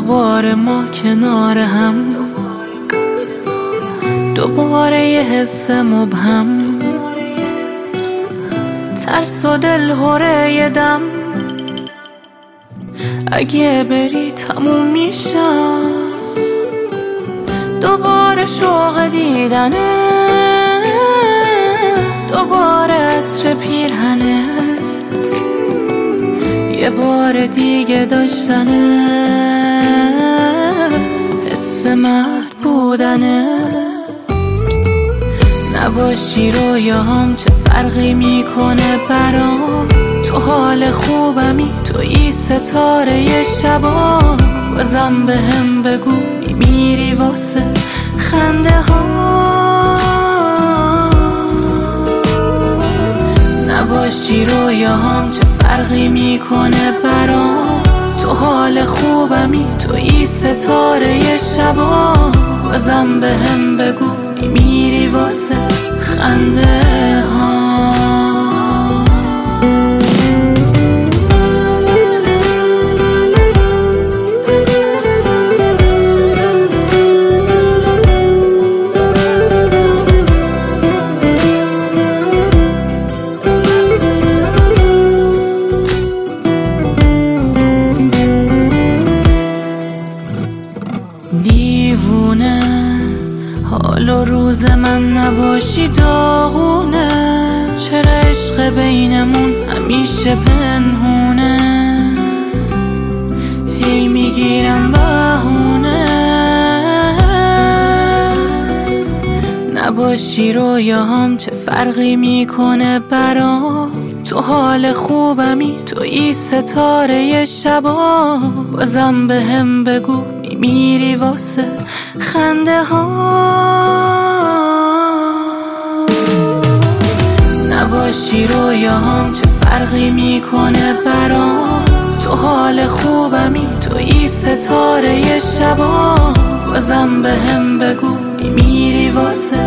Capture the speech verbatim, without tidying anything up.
دوباره ما کنار هم، دوباره یه حس مبهم، ترس و دلهره یه دم. اگه بری تموم میشم، دوباره شوق دیدنه، دوباره عطر پیرهنت، یه بار دیگه داشتنه، حس مرد بودنت. نباشی رویاهام چه فرقی میکنه برام، تو حال خوبمی، تویی ستاره شبا. بازم به هم بگو میمیری واسه خنده ها. نباشی رویاهام چه فرقی میکنه برام، تو حال خوبمی، تویی ستاره شبا. بازم به هم بگو میمیری واسه خنده ها. دیوونه حال و روز من نباشی داغونه، چرا عشق بینمون همیشه پنهونه، هی میگیرم بهونه. نباشی رویاهام چه فرقی میکنه برام، تو حال خوبمی، تویی ستاره شبا. بازم به هم بگو میمیری واسه خنده ها. نباشی رویاهام چه فرقی میکنه برام، تو حال خوبمی، تویی ستاره شبا. بازم به هم بگو میمیری واسه